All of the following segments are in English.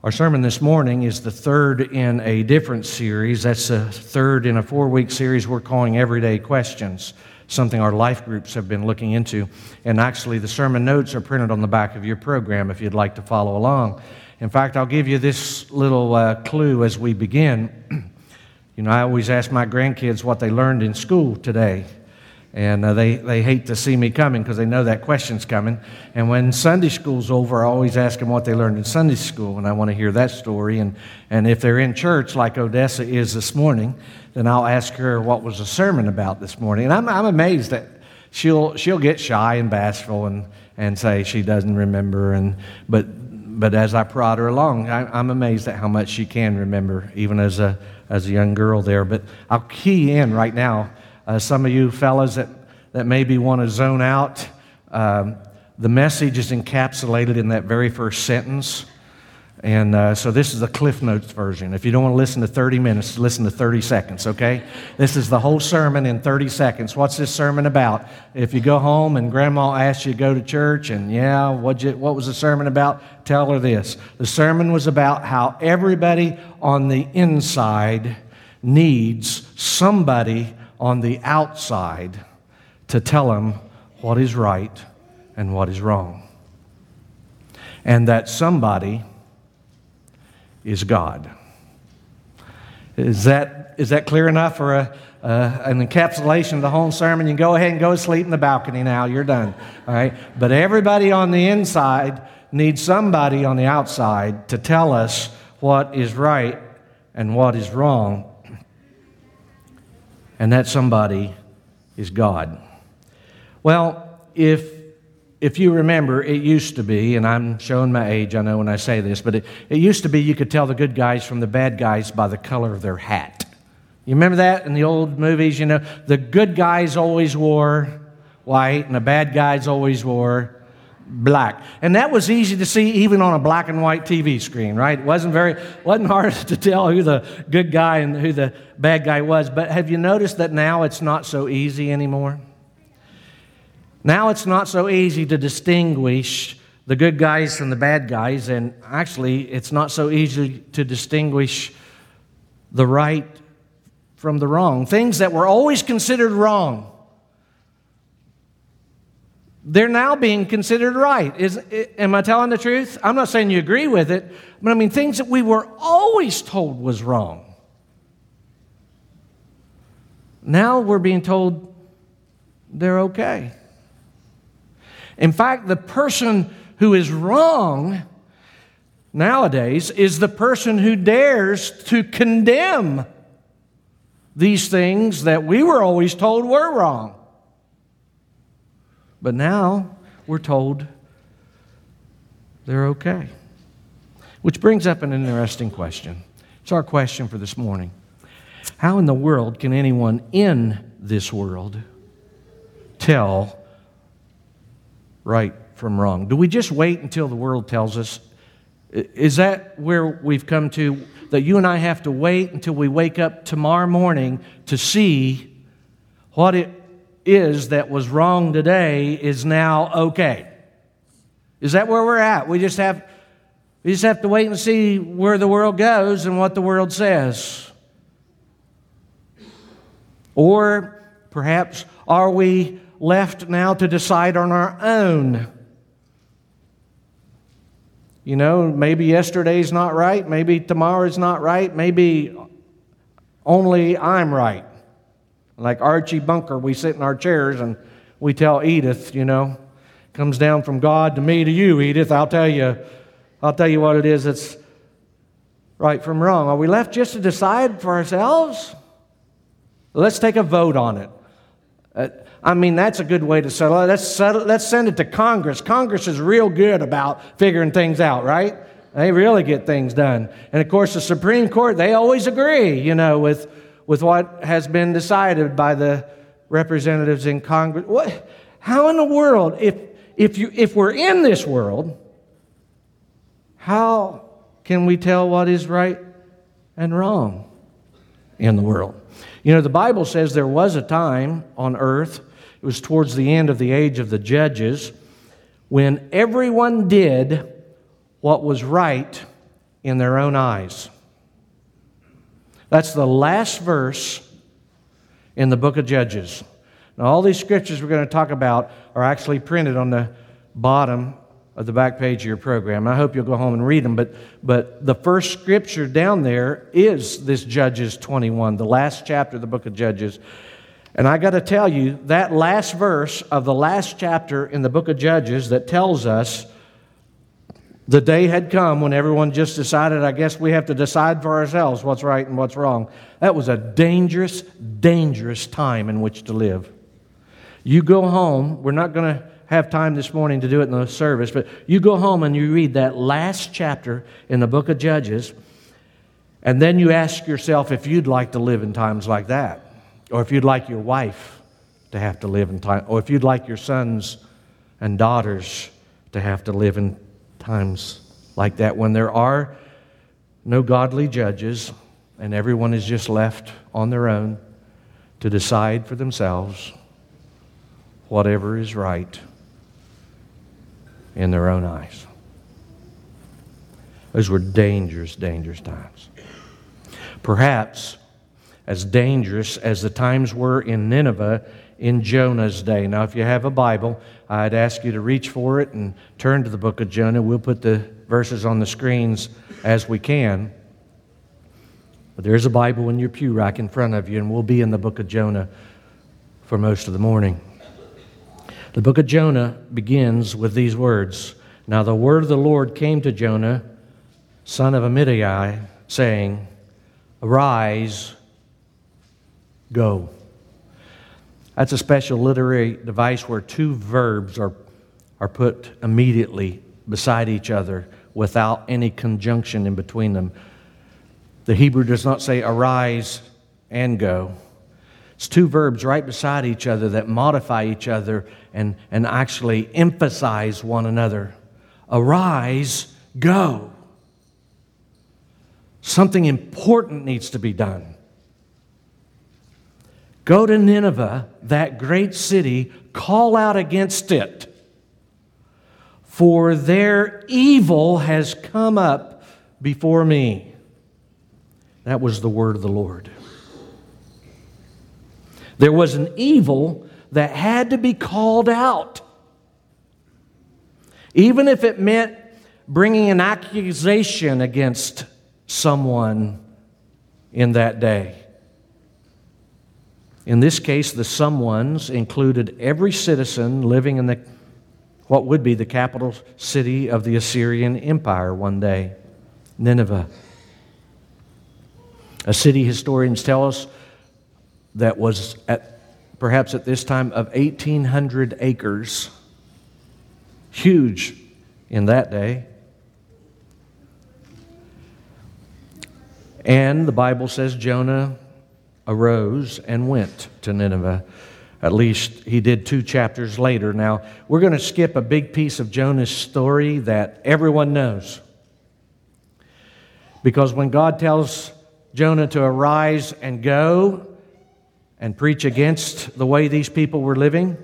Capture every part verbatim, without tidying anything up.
Our sermon this morning is the third in a different series. That's the third in a four-week series we're calling Everyday Questions, something our life groups have been looking into. And actually, the sermon notes are printed on the back of your program if you'd like to follow along. In fact, I'll give you this little uh, clue as we begin. You know, I always ask my grandkids what they learned in school today. And uh, they, they hate to see me coming because they know that question's coming. And when Sunday school's over, I always ask them what they learned in Sunday school, and I want to hear that story. And, and if they're in church like Odessa is this morning, then I'll ask her what was the sermon about this morning. And I'm, I'm amazed that she'll she'll get shy and bashful and, and say she doesn't remember. And but but as I prod her along, I, I'm amazed at how much she can remember, even as a as a young girl there. But I'll key in right now. Uh, some of you fellas that, that maybe want to zone out, um, the message is encapsulated in that very first sentence. And uh, so this is the Cliff Notes version. If you don't want to listen to thirty minutes, listen to thirty seconds, okay? This is the whole sermon in thirty seconds. What's this sermon about? If you go home and Grandma asks you to go to church and, yeah, what'd you, what was the sermon about? Tell her this. The sermon was about how everybody on the inside needs somebody on the outside to tell them what is right and what is wrong. And that somebody is God. Is that is that clear enough for a, uh, an encapsulation of the whole sermon? You can go ahead and go sleep in the balcony now. You're done. All right? But everybody on the inside needs somebody on the outside to tell us what is right and what is wrong. And that somebody is God. Well, if if you remember, it used to be, and I'm showing my age, I know when I say this, but it, it used to be you could tell the good guys from the bad guys by the color of their hat. You remember that in the old movies? You know, the good guys always wore white, and the bad guys always wore black. And that was easy to see even on a black and white T V screen, right? It wasn't very, wasn't hard to tell who the good guy and who the bad guy was. But have you noticed that now it's not so easy anymore? Now it's not so easy to distinguish the good guys from the bad guys. And actually, it's not so easy to distinguish the right from the wrong. Things that were always considered wrong, they're now being considered right. Is, am I telling the truth? I'm not saying you agree with it, but I mean things that we were always told was wrong. Now we're being told they're okay. In fact, the person who is wrong nowadays is the person who dares to condemn these things that we were always told were wrong. But now we're told they're okay. Which brings up an interesting question. It's our question for this morning. How in the world can anyone in this world tell right from wrong? Do we just wait until the world tells us? Is that where we've come to, that you and I have to wait until we wake up tomorrow morning to see what it is that was wrong today is now okay? Is that where we're at? We just have we just have to wait and see where the world goes and what the world says. Or perhaps are we left now to decide on our own? You know, maybe yesterday's not right, maybe tomorrow's not right, maybe only I'm right. Like Archie Bunker, we sit in our chairs and we tell Edith, you know, comes down from God to me to you, Edith. I'll tell you, I'll tell you what it is that's right from wrong. Are we left just to decide for ourselves? Let's take a vote on it. Uh, I mean, that's a good way to settle it. Let's settle, let's send it to Congress. Congress is real good about figuring things out, right? They really get things done. And of course, the Supreme Court, they always agree, you know, with with what has been decided by the representatives in Congress. What? How in the world, if if you if we're in this world, how can we tell what is right and wrong in the world? You know, the Bible says there was a time on earth, it was towards the end of the age of the judges, when everyone did what was right in their own eyes. That's the last verse in the book of Judges. Now, all these scriptures we're going to talk about are actually printed on the bottom of the back page of your program. I hope you'll go home and read them, but, but the first scripture down there is this Judges twenty-one, the last chapter of the book of Judges. And I got to tell you, that last verse of the last chapter in the book of Judges that tells us the day had come when everyone just decided, I guess we have to decide for ourselves what's right and what's wrong. That was a dangerous, dangerous time in which to live. You go home, we're not going to have time this morning to do it in the service, but you go home and you read that last chapter in the book of Judges, and then you ask yourself if you'd like to live in times like that, or if you'd like your wife to have to live in time, or if you'd like your sons and daughters to have to live in times like that, when there are no godly judges and everyone is just left on their own to decide for themselves whatever is right in their own eyes. Those were dangerous, dangerous times. Perhaps as dangerous as the times were in Nineveh in Jonah's day. Now, if you have a Bible, I'd ask you to reach for it and turn to the book of Jonah. We'll put the verses on the screens as we can. But there's a Bible in your pew rack in front of you, and we'll be in the book of Jonah for most of the morning. The book of Jonah begins with these words. Now the word of the Lord came to Jonah, son of Amittai, saying, Arise, go. That's a special literary device where two verbs are, are put immediately beside each other without any conjunction in between them. The Hebrew does not say arise and go. It's two verbs right beside each other that modify each other and, and actually emphasize one another. Arise, go. Something important needs to be done. Go to Nineveh, that great city, call out against it, for their evil has come up before me. That was the word of the Lord. There was an evil that had to be called out, even if it meant bringing an accusation against someone in that day. In this case, the someones included every citizen living in the what would be the capital city of the Assyrian Empire one day, Nineveh. A city historians tell us that was at perhaps at this time of eighteen hundred acres. Huge in that day. And the Bible says Jonah arose and went to Nineveh. At least he did two chapters later. Now, we're going to skip a big piece of Jonah's story that everyone knows. Because when God tells Jonah to arise and go and preach against the way these people were living,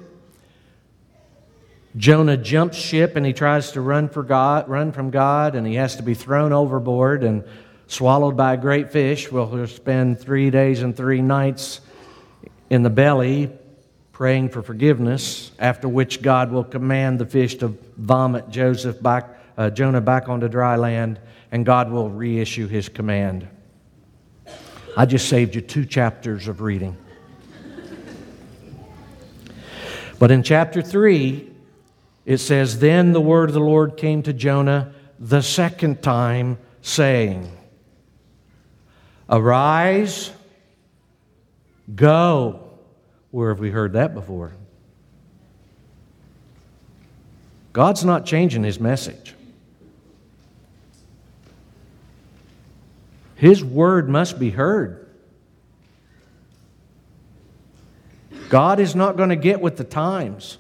Jonah jumps ship and he tries to run for God, run from God, and he has to be thrown overboard and swallowed by a great fish. Well, he'll spend three days and three nights in the belly praying for forgiveness, after which God will command the fish to vomit Joseph back, uh, Jonah back onto dry land, and God will reissue his command. I just saved you two chapters of reading. But in chapter three, it says, Then the word of the Lord came to Jonah the second time, saying, Arise, go. Where have we heard that before? God's not changing His message. His word must be heard. God is not going to get with the times.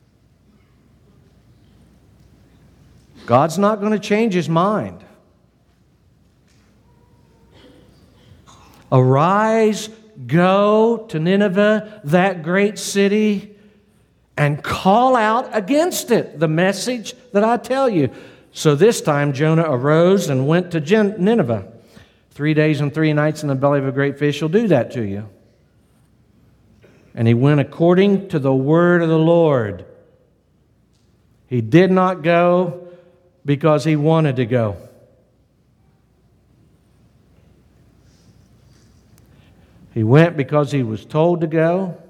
God's not going to change His mind. Arise, go to Nineveh, that great city, and call out against it. The message that I tell you. So this time Jonah arose and went to Nineveh. Three days and three nights in the belly of a great fish will do that to you. And he went according to the word of the Lord. He did not go because he wanted to go. He went because he was told to go,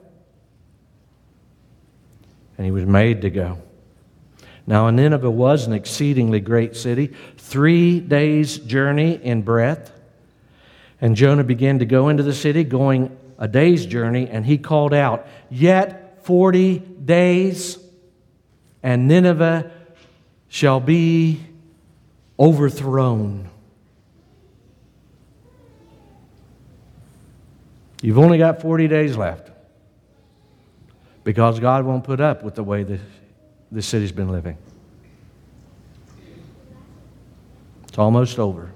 and he was made to go. Now, Nineveh was an exceedingly great city, three days' journey in breadth. And Jonah began to go into the city, going a day's journey, and he called out, "Yet forty days, and Nineveh shall be overthrown." You've only got forty days left because God won't put up with the way that this city's been living. It's almost over.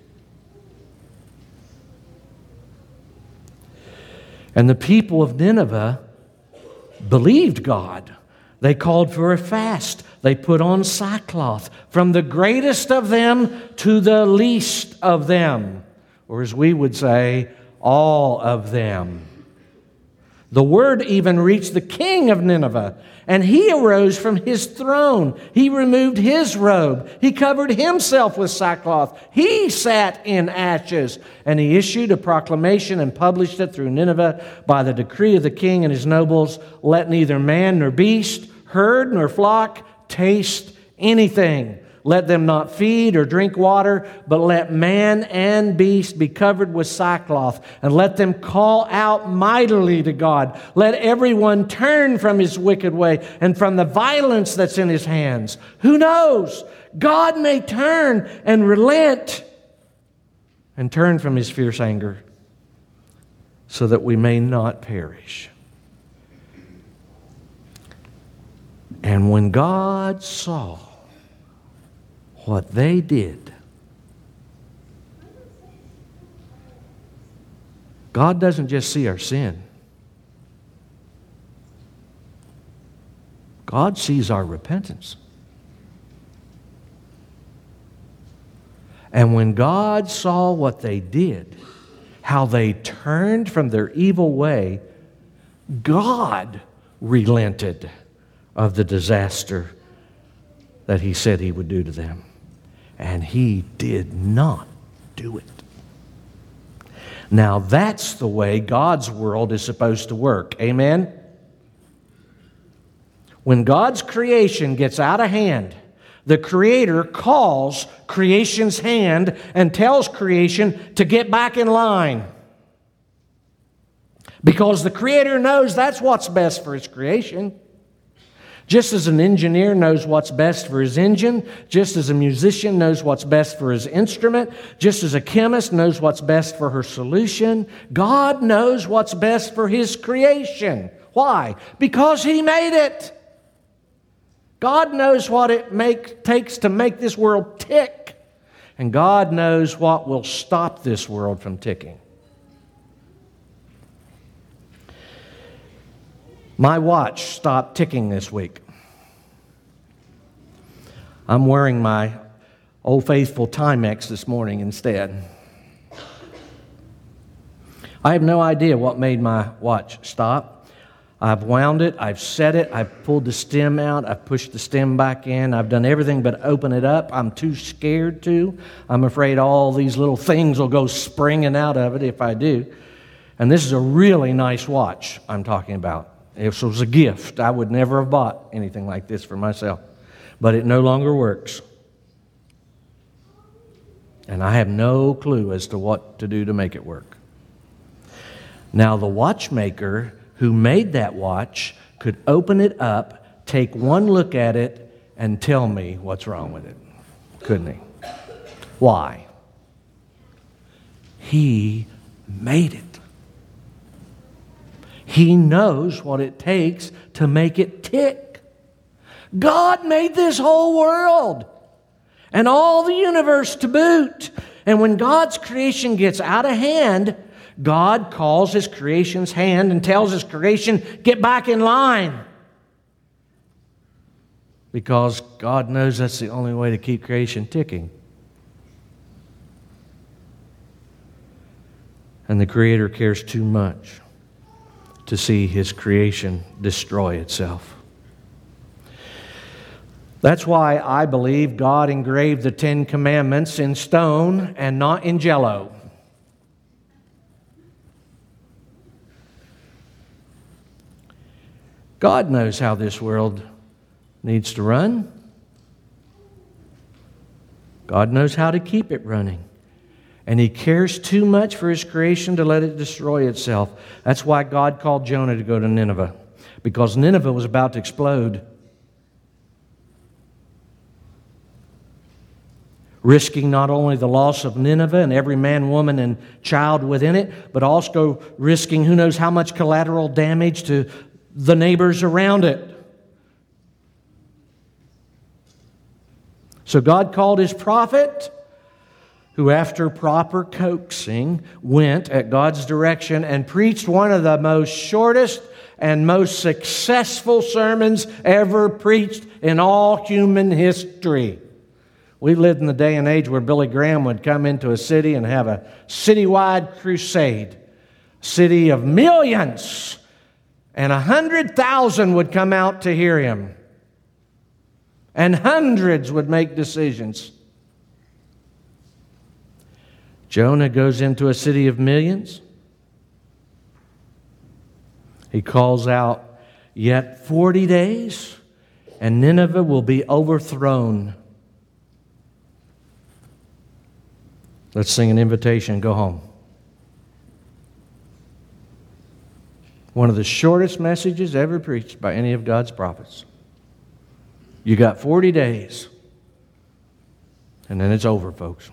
And the people of Nineveh believed God. They called for a fast. They put on sackcloth, from the greatest of them to the least of them, or as we would say, all of them. The word even reached the king of Nineveh, and he arose from his throne. He removed his robe. He covered himself with sackcloth. He sat in ashes, and he issued a proclamation and published it through Nineveh by the decree of the king and his nobles. Let neither man nor beast, herd nor flock taste anything. Let them not feed or drink water, but let man and beast be covered with sackcloth, and let them call out mightily to God. Let everyone turn from his wicked way and from the violence that's in his hands. Who knows? God may turn and relent and turn from his fierce anger so that we may not perish. And when God saw what they did, God doesn't just see our sin. God sees our repentance. And when God saw what they did, how they turned from their evil way, God relented of the disaster that He said He would do to them. And He did not do it. Now that's the way God's world is supposed to work. Amen? When God's creation gets out of hand, the Creator calls creation's hand and tells creation to get back in line. Because the Creator knows that's what's best for His creation. Just as an engineer knows what's best for his engine, just as a musician knows what's best for his instrument, just as a chemist knows what's best for her solution, God knows what's best for His creation. Why? Because He made it. God knows what it make, takes to make this world tick, and God knows what will stop this world from ticking. My watch stopped ticking this week. I'm wearing my Old Faithful Timex this morning instead. I have no idea what made my watch stop. I've wound it, I've set it, I've pulled the stem out, I've pushed the stem back in, I've done everything but open it up. I'm too scared to. I'm afraid all these little things will go springing out of it if I do. And this is a really nice watch I'm talking about. If it was a gift, I would never have bought anything like this for myself. But it no longer works. And I have no clue as to what to do to make it work. Now, the watchmaker who made that watch could open it up, take one look at it, and tell me what's wrong with it. Couldn't he? Why? He made it. He knows what it takes to make it tick. God made this whole world and all the universe to boot. And when God's creation gets out of hand, God calls His creation's hand and tells His creation, get back in line. because God knows that's the only way to keep creation ticking. And the Creator cares too much to see His creation destroy itself. That's why I believe God engraved the Ten Commandments in stone and not in jello. God knows how this world needs to run. God knows how to keep it running. And He cares too much for His creation to let it destroy itself. That's why God called Jonah to go to Nineveh, because Nineveh was about to explode, risking not only the loss of Nineveh and every man, woman, and child within it, but also risking who knows how much collateral damage to the neighbors around it. So God called His prophet, who after proper coaxing went at God's direction and preached one of the most shortest and most successful sermons ever preached in all human history. We lived in the day and age where Billy Graham would come into a city and have a citywide crusade. A city of millions, and a hundred thousand would come out to hear him. And hundreds would make decisions. Jonah goes into a city of millions. He calls out, "Yet forty days, and Nineveh will be overthrown." Let's sing an invitation and go home. One of the shortest messages ever preached by any of God's prophets. You got forty days, and then it's over, folks.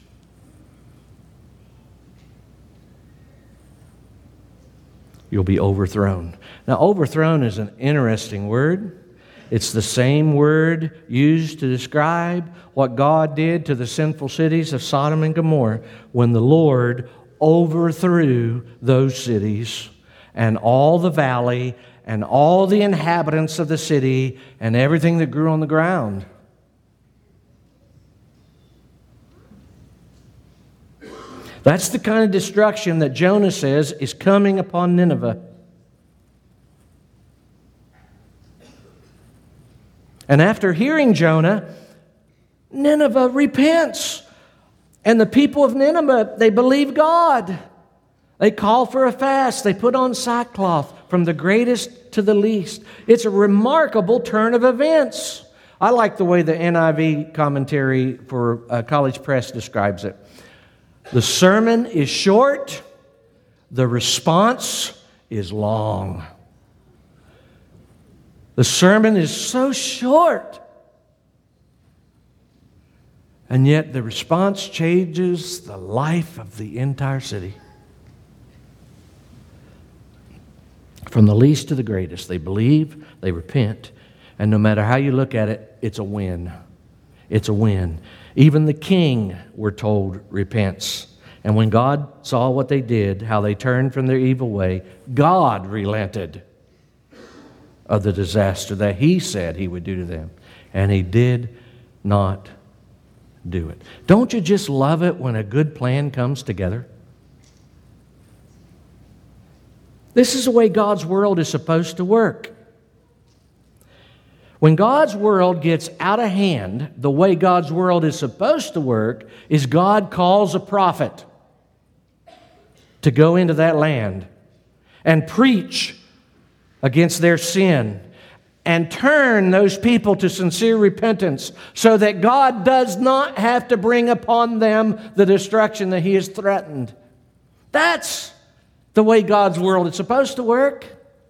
You'll be overthrown. Now, overthrown is an interesting word. It's the same word used to describe what God did to the sinful cities of Sodom and Gomorrah when the Lord overthrew those cities and all the valley and all the inhabitants of the city and everything that grew on the ground. That's the kind of destruction that Jonah says is coming upon Nineveh. And after hearing Jonah, Nineveh repents. And the people of Nineveh, they believe God. They call for a fast. They put on sackcloth from the greatest to the least. It's a remarkable turn of events. I like the way the N I V commentary for uh, College Press describes it. The sermon is short. The response is long. The sermon is so short. And yet the response changes the life of the entire city. From the least to the greatest, they believe, they repent, and no matter how you look at it, it's a win. It's a win. Even the king, we're told, repents. And when God saw what they did, how they turned from their evil way, God relented of the disaster that He said He would do to them. And He did not do it. Don't you just love it when a good plan comes together? This is the way God's world is supposed to work. When God's world gets out of hand, the way God's world is supposed to work is God calls a prophet to go into that land and preach against their sin and turn those people to sincere repentance so that God does not have to bring upon them the destruction that He has threatened. That's the way God's world is supposed to work.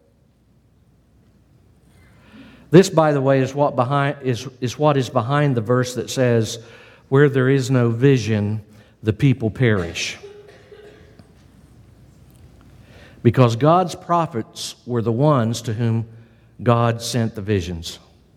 This, by the way, is what behind is, is what is behind the verse that says, "Where there is no vision, the people perish." Because God's prophets were the ones to whom God sent the visions.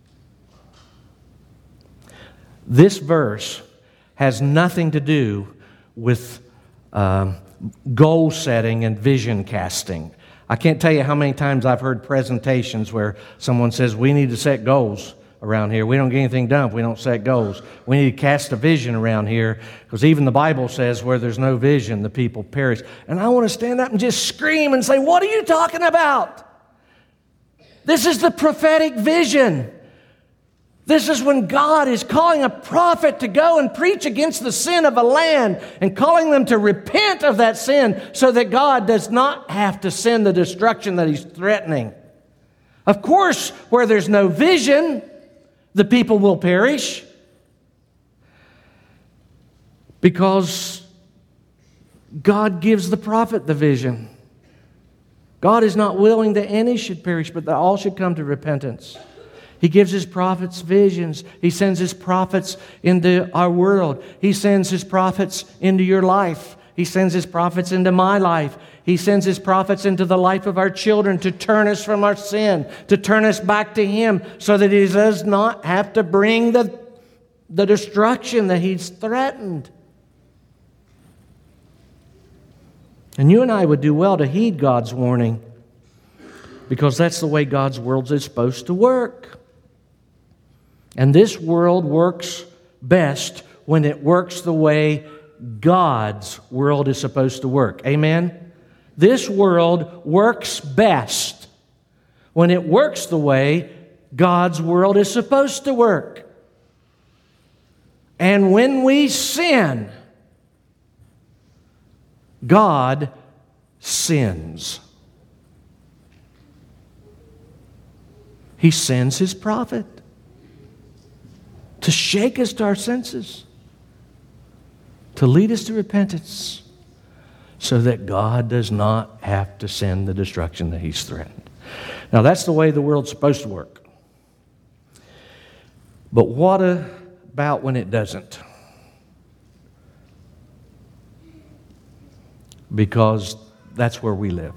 This verse has nothing to do with um, goal setting and vision casting. I can't tell you how many times I've heard presentations where someone says, "We need to set goals," around here. We don't get anything done if we don't set goals. We need to cast a vision around here, because even the Bible says where there's no vision, the people perish. And I want to stand up and just scream and say, what are you talking about? This is the prophetic vision. This is when God is calling a prophet to go and preach against the sin of a land and calling them to repent of that sin so that God does not have to send the destruction that He's threatening. Of course, where there's no vision, the people will perish, because God gives the prophet the vision. God is not willing that any should perish, but that all should come to repentance. He gives His prophets visions. He sends His prophets into our world. He sends His prophets into your life. He sends His prophets into my life. He sends His prophets into the life of our children to turn us from our sin, to turn us back to Him, so that He does not have to bring the, the destruction that He's threatened. And you and I would do well to heed God's warning, because that's the way God's world is supposed to work. And this world works best when it works the way God's world is supposed to work. Amen? This world works best when it works the way God's world is supposed to work. And when we sin, God sins. He sends His prophet to shake us to our senses, to lead us to repentance, so that God does not have to send the destruction that He's threatened. Now, that's the way the world's supposed to work. But what about when it doesn't? Because that's where we live.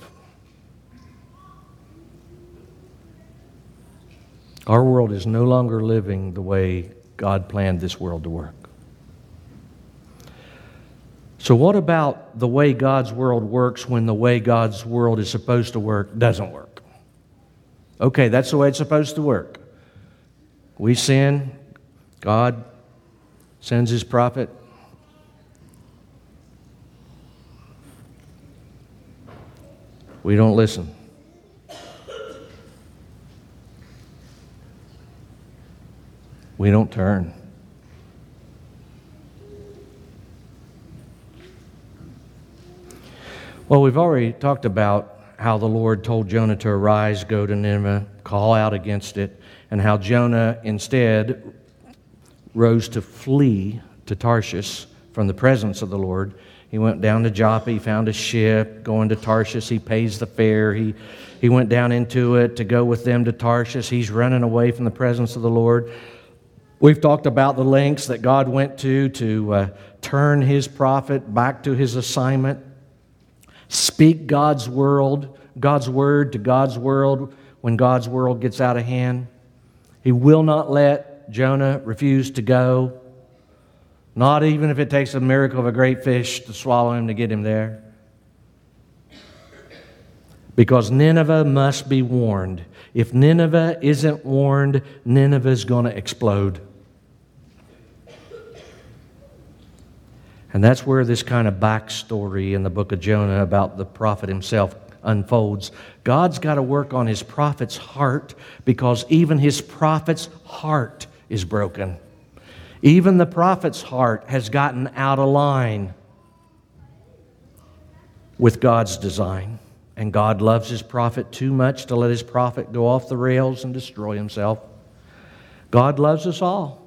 Our world is no longer living the way God planned this world to work. So what about the way God's world works when the way God's world is supposed to work doesn't work? Okay, that's the way it's supposed to work. We sin, God sends His prophet. We don't listen. We don't turn. Well, we've already talked about how the Lord told Jonah to arise, go to Nineveh, call out against it, and how Jonah instead rose to flee to Tarshish from the presence of the Lord. He went down to Joppa, he found a ship going to Tarshish, he pays the fare, he, he went down into it to go with them to Tarshish. He's running away from the presence of the Lord. We've talked about the lengths that God went to to uh, turn His prophet back to his assignment, speak God's world, God's word to God's world when God's world gets out of hand. He will not let Jonah refuse to go, not even if it takes a miracle of a great fish to swallow him to get him there. Because Nineveh must be warned. If Nineveh isn't warned, Nineveh is going to explode. And that's where this kind of backstory in the book of Jonah about the prophet himself unfolds. God's got to work on His prophet's heart, because even his prophet's heart is broken. Even the prophet's heart has gotten out of line with God's design. And God loves His prophet too much to let His prophet go off the rails and destroy himself. God loves us all.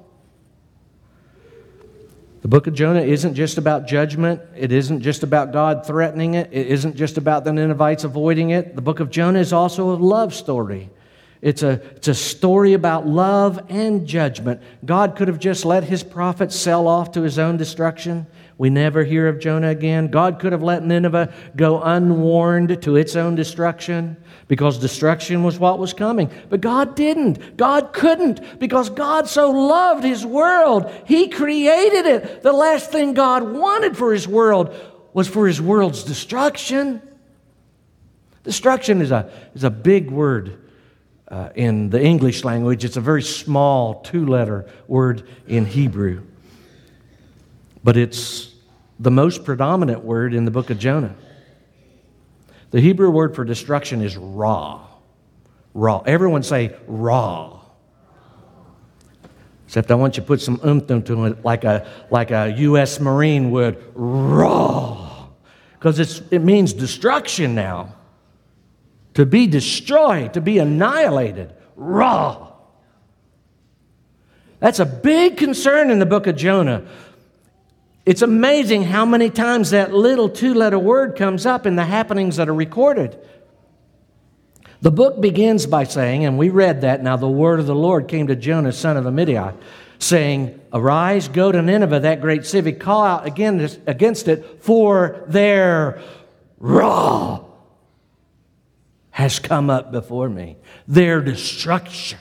The book of Jonah isn't just about judgment. It isn't just about God threatening it. It isn't just about the Ninevites avoiding it. The book of Jonah is also a love story. It's a, it's a story about love and judgment. God could have just let His prophet sail off to his own destruction. We never hear of Jonah again. God could have let Nineveh go unwarned to its own destruction, because destruction was what was coming. But God didn't. God couldn't, because God so loved His world. He created it. The last thing God wanted for His world was for His world's destruction. Destruction is a, is a big word. uh, in the English language. It's a very small two-letter word in Hebrew. But it's the most predominant word in the book of Jonah. The Hebrew word for destruction is ra. Ra. Everyone say ra. Except I want you to put some oomph into it like a, like a U S Marine would. Ra. Because it's it means destruction now. To be destroyed, to be annihilated. Ra. That's a big concern in the book of Jonah. It's amazing how many times that little two-letter word comes up in the happenings that are recorded. The book begins by saying, and we read that, now the word of the Lord came to Jonah, son of Amittai, saying, arise, go to Nineveh, that great city, call out against it, for their wrath has come up before me. Their destruction,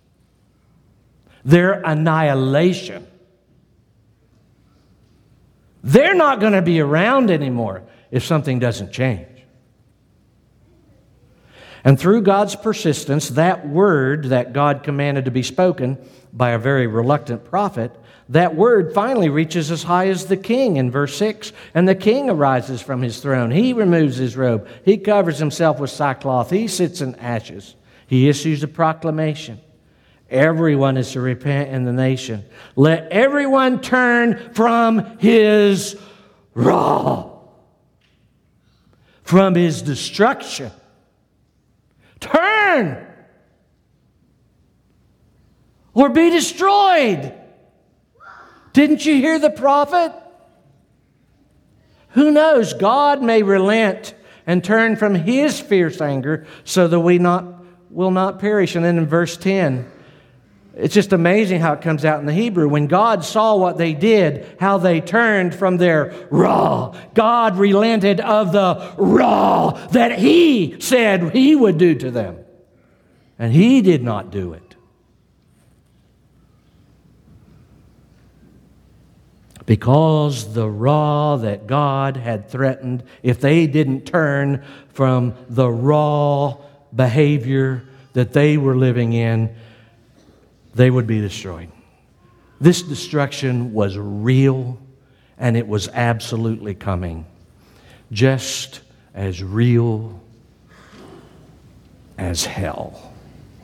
their annihilation. They're not going to be around anymore if something doesn't change. And through God's persistence, that word that God commanded to be spoken by a very reluctant prophet, that word finally reaches as high as the king in verse six. And the king arises from his throne. He removes his robe. He covers himself with sackcloth. He sits in ashes. He issues a proclamation. Everyone is to repent in the nation. Let everyone turn from his wrath, from his destruction. Turn or be destroyed. Didn't you hear the prophet? Who knows? God may relent and turn from his fierce anger so that we not will not perish. And then in verse ten, it's just amazing how it comes out in the Hebrew. When God saw what they did, how they turned from their wrath, God relented of the wrath that He said He would do to them. And He did not do it. Because the wrath that God had threatened, if they didn't turn from the raw behavior that they were living in, they would be destroyed. This destruction was real, and it was absolutely coming. Just as real as hell.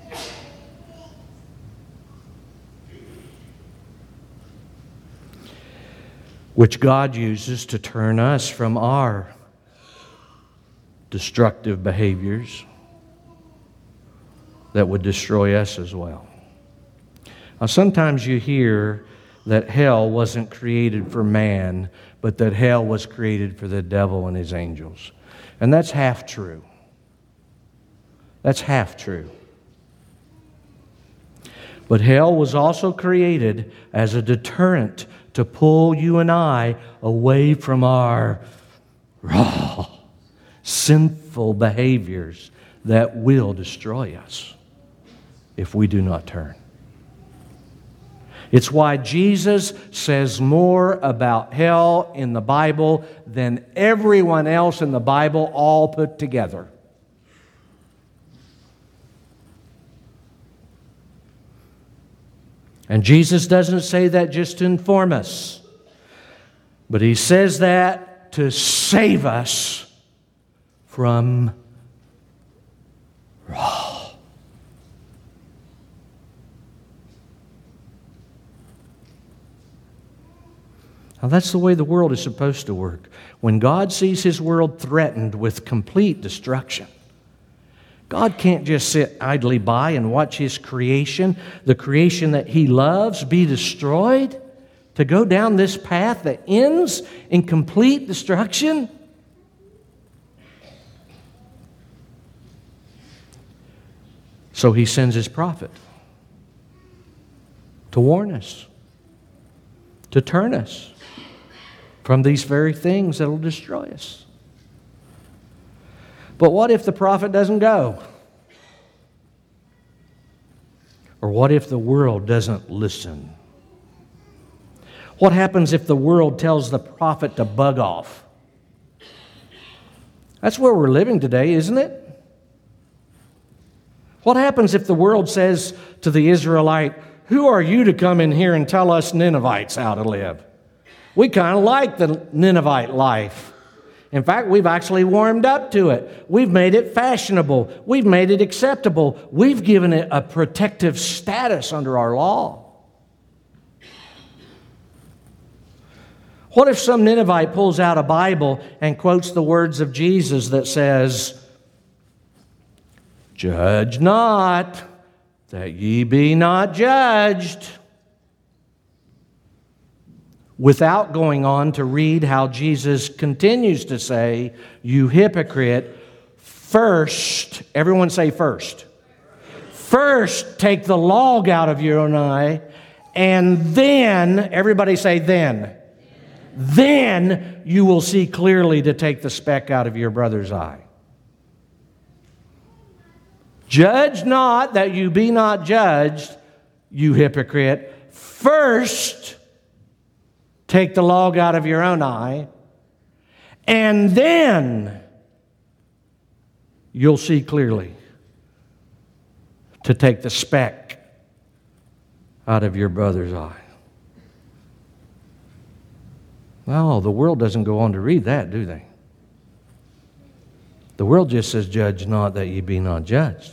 Which God uses to turn us from our destructive behaviors that would destroy us as well. Now, sometimes you hear that hell wasn't created for man, but that hell was created for the devil and his angels. And that's half true. That's half true. But hell was also created as a deterrent to pull you and I away from our raw, sinful behaviors that will destroy us if we do not turn. It's why Jesus says more about hell in the Bible than everyone else in the Bible all put together. And Jesus doesn't say that just to inform us, but He says that to save us from wrath. Now, that's the way the world is supposed to work. When God sees His world threatened with complete destruction, God can't just sit idly by and watch His creation, the creation that He loves, be destroyed, to go down this path that ends in complete destruction. So He sends His prophet to warn us, to turn us from these very things that will destroy us. But what if the prophet doesn't go? Or what if the world doesn't listen? What happens if the world tells the prophet to bug off? That's where we're living today, isn't it? What happens if the world says to the Israelite, "Who are you to come in here and tell us Ninevites how to live?" We kind of like the Ninevite life. In fact, we've actually warmed up to it. We've made it fashionable. We've made it acceptable. We've given it a protective status under our law. What if some Ninevite pulls out a Bible and quotes the words of Jesus that says, "Judge not, that ye be not judged," without going on to read how Jesus continues to say, "You hypocrite, first," everyone say first, "first take the log out of your own eye, and then," everybody say then, "then you will see clearly to take the speck out of your brother's eye." Judge not that you be not judged, you hypocrite. First, take the log out of your own eye, and then you'll see clearly to take the speck out of your brother's eye. No, the world doesn't go on to read that, do they? The world just says, "Judge not that ye be not judged."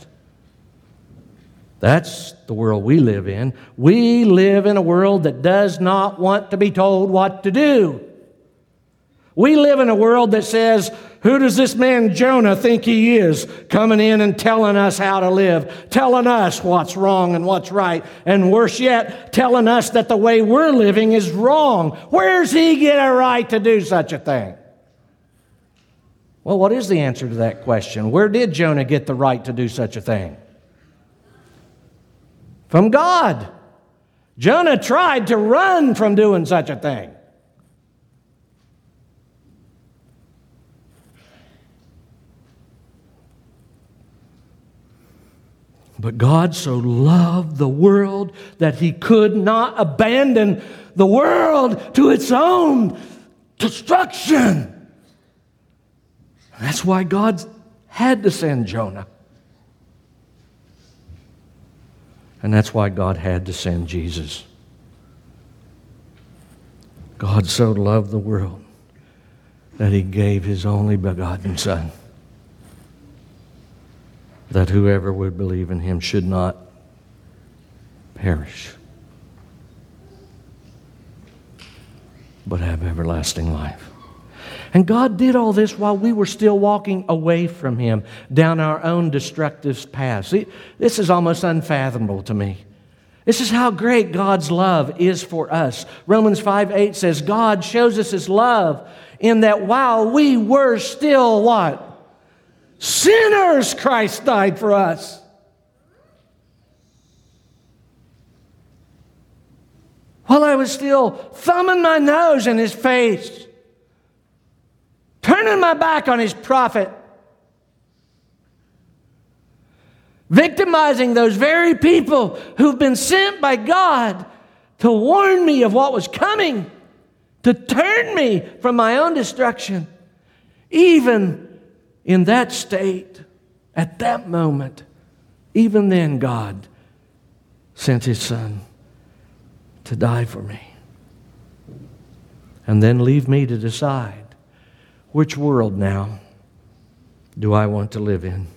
That's the world we live in. We live in a world that does not want to be told what to do. We live in a world that says, "Who does this man Jonah think he is, coming in and telling us how to live, telling us what's wrong and what's right, and worse yet, telling us that the way we're living is wrong? Where's he get a right to do such a thing?" Well, what is the answer to that question? Where did Jonah get the right to do such a thing? From God. Jonah tried to run from doing such a thing. But God so loved the world that He could not abandon the world to its own destruction. That's why God had to send Jonah. And that's why God had to send Jesus. God so loved the world that He gave His only begotten Son, that whoever would believe in Him should not perish, but have everlasting life. And God did all this while we were still walking away from Him down our own destructive paths. See, this is almost unfathomable to me. This is how great God's love is for us. Romans five eight says, God shows us His love in that while we were still what? Sinners, Christ died for us. While I was still thumbing my nose in His face, turning my back on His prophet, victimizing those very people who've been sent by God to warn me of what was coming, to turn me from my own destruction. Even in that state, at that moment, even then God sent His Son to die for me. And then leave me to decide, which world now do I want to live in?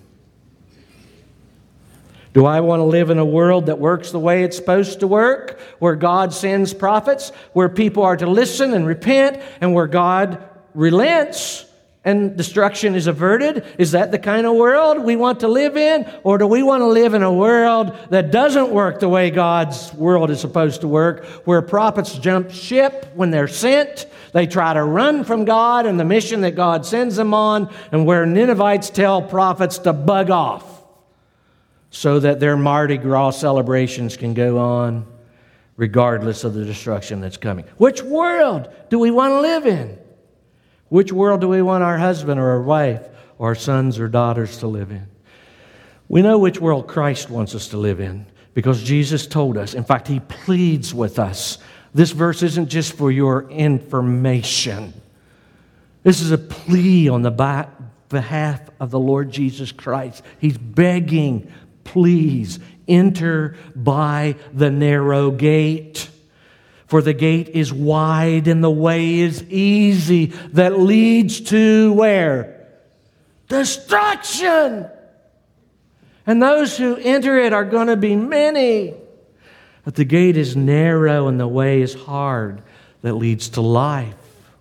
Do I want to live in a world that works the way it's supposed to work, where God sends prophets, where people are to listen and repent, and where God relents and destruction is averted? Is that the kind of world we want to live in? Or do we want to live in a world that doesn't work the way God's world is supposed to work, where prophets jump ship when they're sent, they try to run from God and the mission that God sends them on, and where Ninevites tell prophets to bug off so that their Mardi Gras celebrations can go on regardless of the destruction that's coming? Which world do we want to live in? Which world do we want our husband or our wife or our sons or daughters to live in? We know which world Christ wants us to live in because Jesus told us. In fact, He pleads with us. This verse isn't just for your information. This is a plea on the behalf of the Lord Jesus Christ. He's begging, please enter by the narrow gate. For the gate is wide and the way is easy that leads to where? Destruction. And those who enter it are going to be many. But the gate is narrow and the way is hard that leads to life.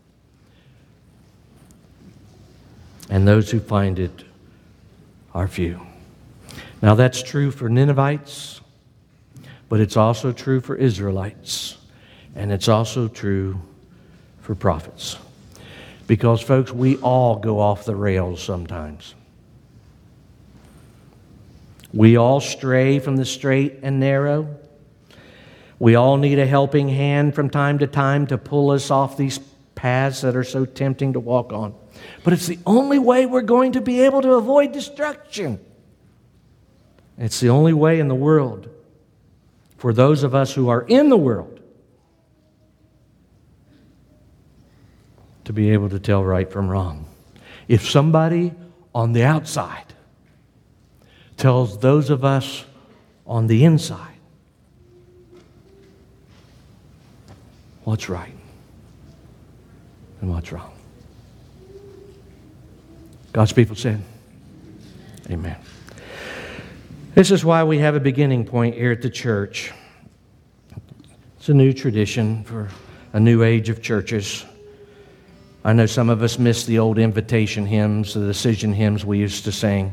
And those who find it are few. Now that's true for Ninevites, but it's also true for Israelites. And it's also true for prophets. Because, folks, we all go off the rails sometimes. We all stray from the straight and narrow. We all need a helping hand from time to time to pull us off these paths that are so tempting to walk on. But it's the only way we're going to be able to avoid destruction. It's the only way in the world for those of us who are in the world to be able to tell right from wrong. If somebody on the outside tells those of us on the inside what's right and what's wrong. God's people said, amen. This is why we have a beginning point here at the church. It's a new tradition for a new age of churches. I know some of us miss the old invitation hymns, the decision hymns we used to sing.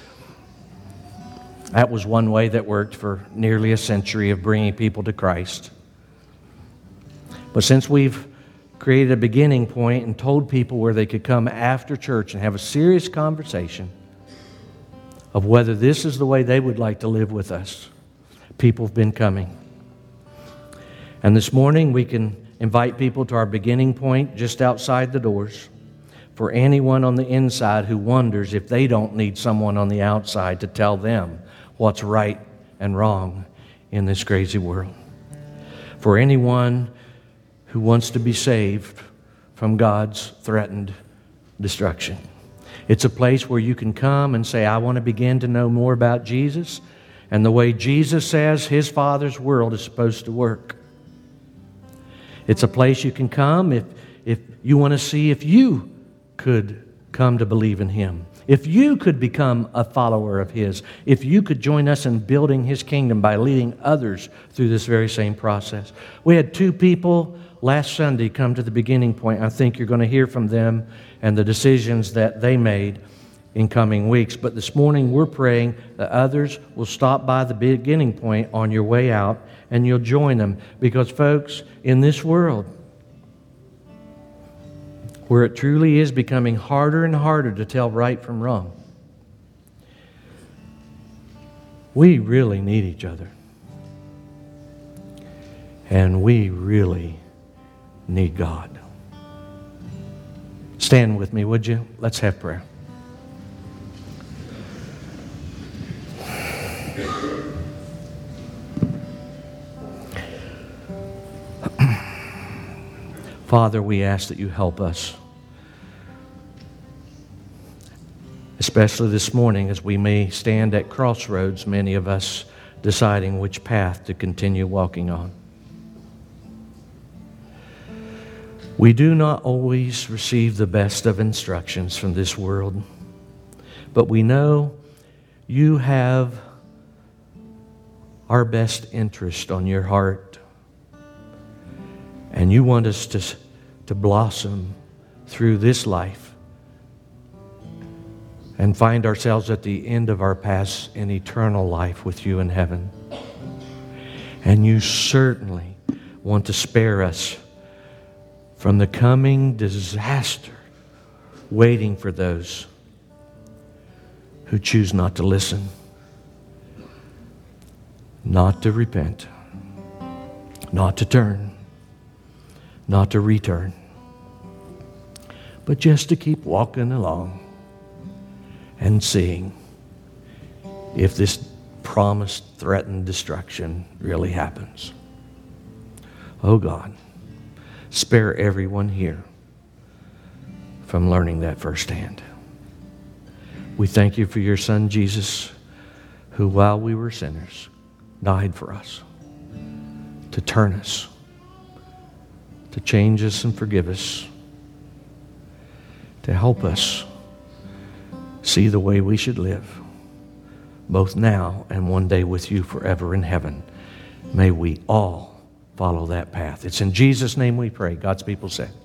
That was one way that worked for nearly a century of bringing people to Christ. But since we've created a beginning point and told people where they could come after church and have a serious conversation of whether this is the way they would like to live with us, people have been coming. And this morning we can invite people to our beginning point just outside the doors for anyone on the inside who wonders if they don't need someone on the outside to tell them what's right and wrong in this crazy world. For anyone who wants to be saved from God's threatened destruction. It's a place where you can come and say, I want to begin to know more about Jesus and the way Jesus says His Father's world is supposed to work. It's a place you can come if, if you want to see if you could come to believe in Him. If you could become a follower of His. If you could join us in building His kingdom by leading others through this very same process. We had two people last Sunday come to the beginning point. I think you're going to hear from them and the decisions that they made in coming weeks. But this morning we're praying that others will stop by the beginning point on your way out and you'll join them. Because, folks, in this world, where it truly is becoming harder and harder to tell right from wrong, we really need each other. And we really need God. Stand with me, would you? Let's have prayer. Father, we ask that you help us, especially this morning as we may stand at crossroads, many of us deciding which path to continue walking on. We do not always receive the best of instructions from this world, but we know you have our best interest on your heart. And you want us to, to blossom through this life and find ourselves at the end of our paths in eternal life with you in heaven. And you certainly want to spare us from the coming disaster waiting for those who choose not to listen, not to repent, not to turn, not to return, but just to keep walking along and seeing if this promised, threatened destruction really happens. Oh God, spare everyone here from learning that firsthand. We thank you for your Son, Jesus, who, while we were sinners, died for us to turn us, to change us and forgive us, to help us see the way we should live, both now and one day with you forever in heaven. May we all follow that path. It's in Jesus' name we pray. God's people say.